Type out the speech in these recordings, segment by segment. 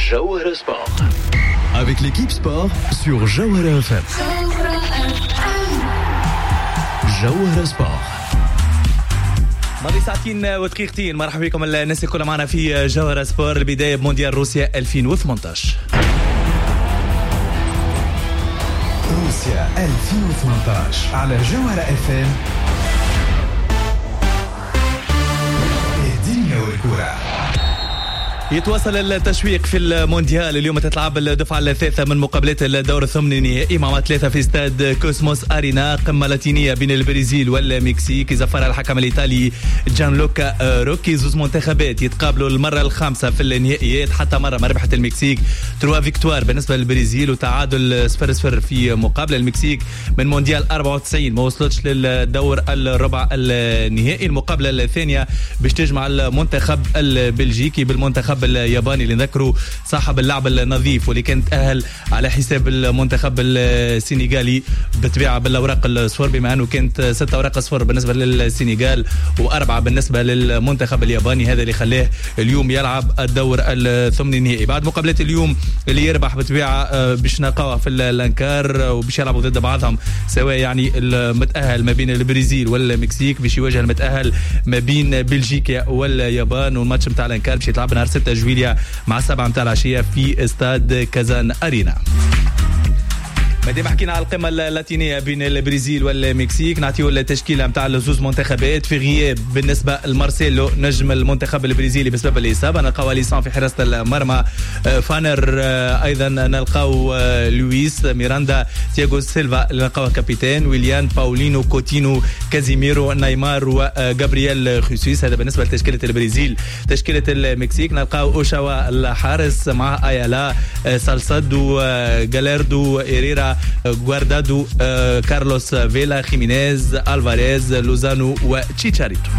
Jawhara Sport. Avec l'équipe sport sur Jawhara FM. Jawhara Sport. ماضي ساعتين ودقيقتين. مرحبا بكم الناس الكل معنا في جوهرة سبور. البداية بمونديال روسيا 2018. روسيا 2018 على جوهرة FM. الدنيا والكرة. يتواصل التشويق في المونديال. اليوم تتلعب الدفعة الثالثة من مقابلات الدور الثمانيني مع 3 في استاد كوسموس أرينا. قمة لاتينية بين البرازيل والمكسيك. زفر الحكم الإيطالي جانلوكا روكي. زوز منتخبات يتقابلوا المرة الخامسة في النهائيات. حتى مرة ما ربحت المكسيك. 3 فيكتوار بالنسبة للبرازيل وتعادل 0-0 في مقابلة. المكسيك من مونديال 94 ما وصلتش للدور الربع النهائي. المقابلة الثانية باش تجمع المنتخب البلجيكي بالمنتخب الياباني اللي نذكروا صاحب اللعب النظيف واللي كان تأهل على حساب المنتخب السنغالي بطبيعة بالأوراق الصفر، بما أنه كانت 6 أوراق صفر بالنسبة للسنغال و4 بالنسبة للمنتخب الياباني. هذا اللي خلاه اليوم يلعب الدور الثمانيني. بعد مقابلات اليوم اللي يربح بطبيعة باش نلقاوها في الانكار وباش يلعبوا ضد بعضهم، سواء يعني المتأهل ما بين البرازيل والمكسيك باش يواجه المتأهل ما بين بلجيكا واليابان. والماتش متاع الانكار باش يتلعب نهار 6 جويلية مع 7 متاع العشية في استاد كازان أرينا. مادام حكينا على القمة اللاتينية بين البرازيل والمكسيك، نعطيو التشكيلة متاع الزوز منتخبات. في غياب بالنسبة لمارسيلو نجم المنتخب البرازيلي بسبب الإصابة، نلقاو ليسان في حراسة المرمى، فانر أيضا نلقاو لويس ميراندا، تياغو سيلفا نلقاو كابيتان، ويليان باولينو كوتينو كازيميرو نيمار وغابرييل خيسوس. هذا بالنسبة لتشكيلة البرازيل. تشكيلة المكسيك نلقاو أوشاوا الحارس مع أيالا سالسادو جاليردو إيريرا غواردادو كارلوس فيلا خيمينيز ألفاريز لوزانو وتشيتشاريتو.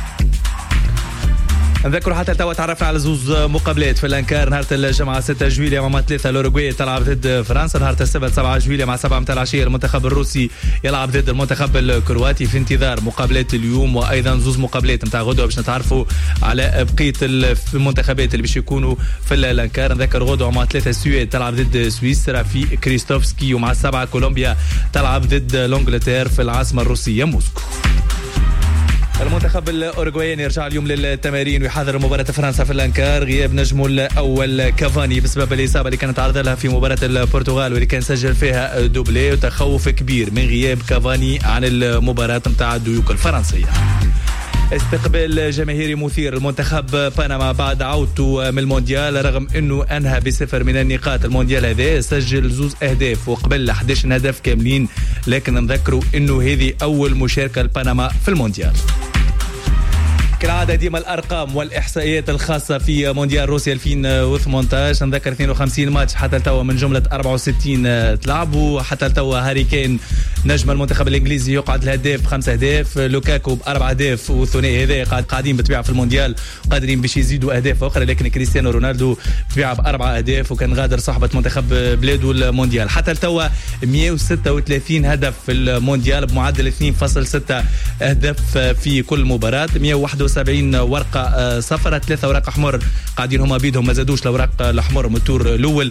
نذكروا حتى توا تعرفنا على زوز مقابلات في الانكار. نهار الجمعة 6 جويلية مع 3 الأوروغواي تلعب ضد فرنسا. نهار السبت 7 جويلية مع 7 متاع العشية المنتخب الروسي يلعب ضد المنتخب الكرواتي. في انتظار مقابلات اليوم وايضا زوز مقابلات نتاع غدوة باش نتعرفوا على بقية المنتخبات اللي باش يكونوا في الانكار. نذكر غدوة مع 3 السويد تلعب ضد سويسرا في كريستوفسكي، ومع 7 كولومبيا تلعب ضد الانجلترا في العاصمة الروسية موسكو. المنتخب الأوروغواياني يرجع اليوم للتمارين ويحضر مباراة فرنسا في الانكار. غياب نجمه الأول كافاني بسبب الإصابة اللي كانت عرض لها في مباراة البرتغال واللي كان سجل فيها دوبلي، وتخوف كبير من غياب كافاني عن المباراة متاع الديوك الفرنسية. استقبال جماهيري مثير المنتخب بنما بعد عودته من المونديال، رغم انه انهى ب0 من النقاط المونديال هذا. سجل 2 أهداف وقبل 11 هدف كاملين، لكن نذكروا انه هذه اول مشاركة لبنما في المونديال. كالعادة ديما الأرقام والإحصائيات الخاصة في مونديال روسيا 2018. نذكر 52 ماتش حتى التوا من جملة 64 تلعبوا. حتى التوا هاري كين نجم المنتخب الإنجليزي يقعد الهداف 5 أهداف، لوكاكو ب4 أهداف، والثنائي هذا قاعدين بطبيعة في المونديال قادرين باش يزيدوا أهداف أخرى، لكن كريستيانو رونالدو بطبيعة ب4 أهداف وكان غادر صحبة منتخب بلاده المونديال. حتى التوا 136 هدف في المونديال بمعدل 2.6 أهداف في كل مباراة. 171 ورقة صفرة، 3 أوراق أحمر قاعدين هما بيدهم ما زادوش الأوراق الأحمر من التور الأول.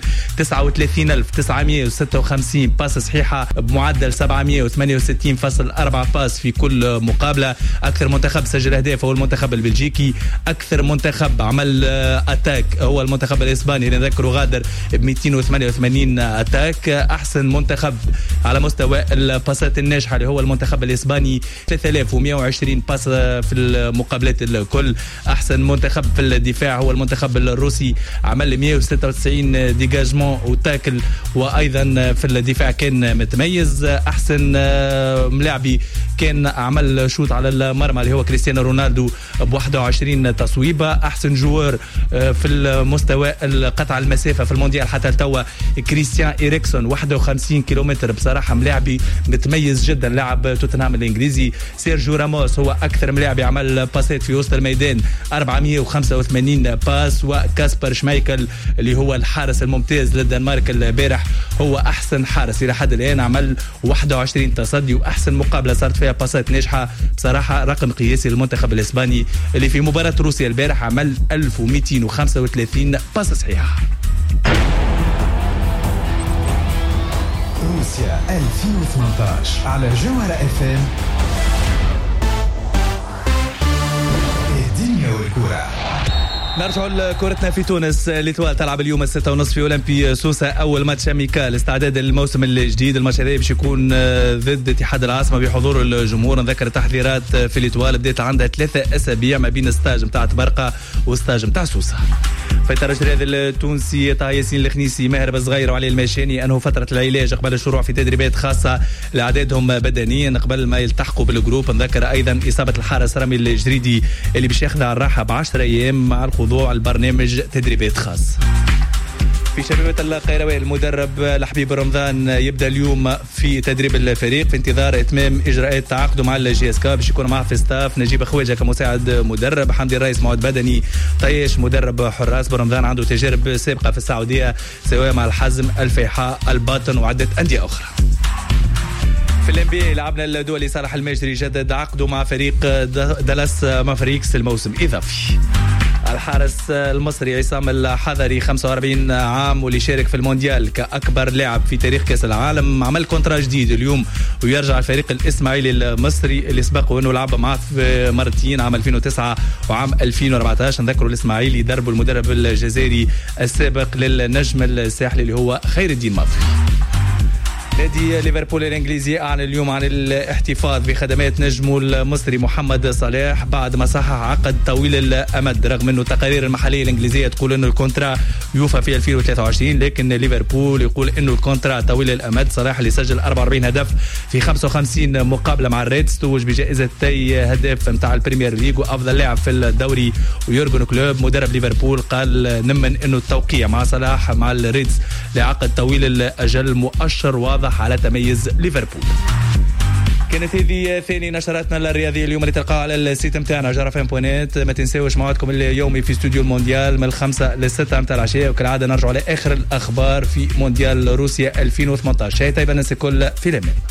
39,956 باس صحيحة بمعدل 768.4 باس في كل مقابلة. أكثر منتخب سجل أهداف هو المنتخب البلجيكي. أكثر منتخب عمل أتاك هو المنتخب الإسباني اللي نذكره غادر ب 288 أتاك. أحسن منتخب على مستوى الباسات الناجحة اللي هو المنتخب الإسباني 3120 باس في المقابلات الكل. أحسن منتخب في الدفاع هو المنتخب الروسي، عمل 196 ديجاجمون وتاكل، وأيضا في الدفاع كان متميز. أحسن ملاعبي كان عمل شوط على المرمى اللي هو كريستيانو رونالدو ب21 تصويبة. أحسن جوار في المستوى قطع المسافة في المونديال حتى التوا كريستيان إريكسون 51 كيلومتر، بصراحة ملاعبي متميز جدا لاعب توتنهام الإنجليزي. سيرجيو راموس هو أكثر ملاعب عمل باسات في وسط الميدان 485 باس. وكاسبر شمايكل اللي هو الحارس الممتاز للدنمارك البارح هو أحسن حارس إلى حد الآن، عمل 21 تصدي وأحسن مقابلة صارت فيها باسات ناجحة. بصراحة رقم قياسي للمنتخب الإسباني اللي في مباراة روسيا البارح عمل 1235 باس صحيحة. روسيا 2018 على جوهرة اف ام. الدنيا والكرة. نرجع لكرتنا في تونس. ليتوال تلعب اليوم 6:30 في أولمبي سوسة أول ماتش أميكال استعداد للموسم الجديد. الماتش هذا باش يكون ضد اتحاد العاصمة بحضور الجمهور. نذكر التحضيرات في ليتوال بدأت عندها 3 أسابيع ما بين ستاج متاع تبرقة وستاج متاع سوسة. في الترجي الرياضي التونسي طه ياسين الخنيسي ماهر بصغير وعلي الماشاني أنهوا فترة العلاج قبل الشروع في تدريبات خاصة لأعدادهم بدنيا قبل ما يلتحقوا بالجروب. نذكر أيضا إصابة الحارس رامي الجريدي اللي باش ياخذ على الراحة ب10 أيام مع الخضوع لبرنامج تدريبات خاص. في شبيبة القيروان المدرب لحبيب رمضان يبدأ اليوم في تدريب الفريق في انتظار إتمام إجراءات تعاقده مع الجي اس كا باش يكون معه في ستاف نجيب خواجة كمساعد مدرب، حمدي الرئيس معد بدني، طيش مدرب حراس. برمضان عنده تجارب سابقة في السعودية سواء مع الحزم الفيحاء الباطن وعدة أندية أخرى. في الNBA لعبنا الدولي صالح الماجري جدد عقده مع فريق دالاس مافريكس الموسم إضافي. الحارس المصري عصام الحضري 45 عام واللي شارك في المونديال كأكبر لاعب في تاريخ كأس العالم عمل كونترا جديد اليوم ويرجع الفريق الإسماعيلي المصري اللي سبقه انه لعب معه في مرتين عام 2009 وعام 2014. نذكروا الإسماعيلي دربه المدرب الجزائري السابق للنجم الساحلي اللي هو خير الدين مطري. نادي ليفربول الانجليزي اعلن اليوم عن الاحتفاظ بخدمات نجمه المصري محمد صلاح بعد ما صحح عقد طويل الامد، رغم انه التقارير المحليه الانجليزيه تقول انه الكونترا يوفى في 2023، لكن ليفربول يقول انه الكونترا طويل الامد. صلاح اللي سجل 44 هدف في 55 مقابله مع الريدز توج بجائزتي هداف نتاع البريمير ليج وافضل لاعب في الدوري. ويورجن كلوب مدرب ليفربول قال نمن انه التوقيع مع صلاح مع الريدز لعقد طويل الاجل مؤشر واضح على تميز ليفربول. كانت هذه ثاني نشراتنا الرياضية اليوم اللي تلقاها على السيت متاعنا جرفان.net. ما تنساوش موعدكم اليومي في استوديو المونديال من 5 ل 6 متاع العشاء، وكالعادة نرجع على آخر الأخبار في مونديال روسيا 2018. شيء طيب الناس الكل في الأمان.